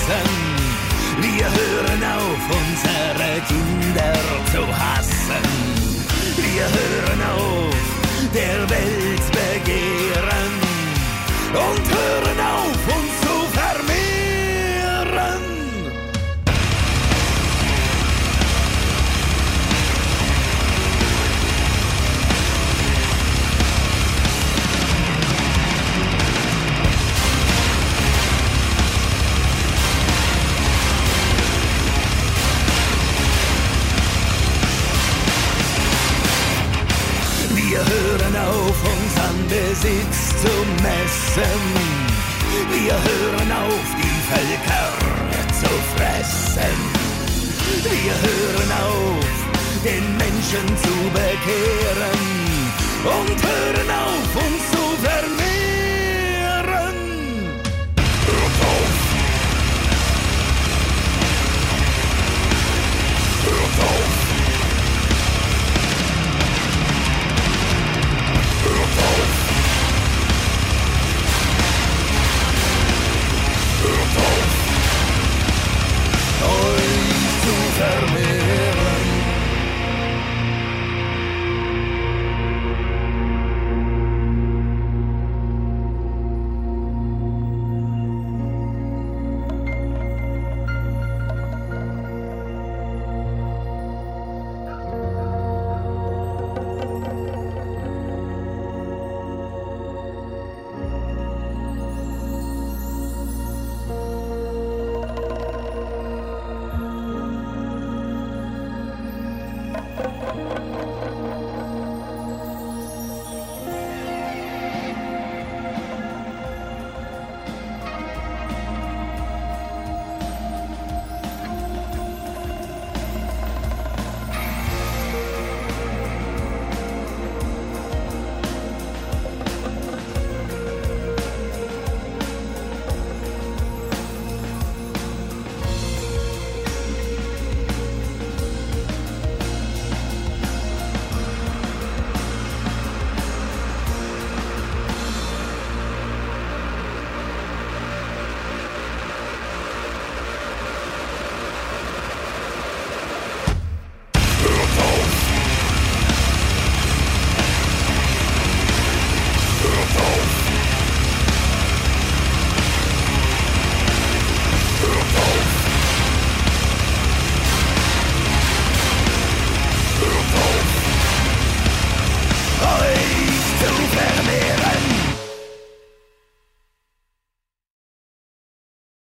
lassen. Wir hören auf, unsere Kinder zu hassen. Wir hören auf, der Welt begehren und hören auf, uns zu vermehren. Wir hören auf, unseren Besitz zu messen. Wir hören auf, die Völker zu fressen. Wir hören auf, den Menschen zu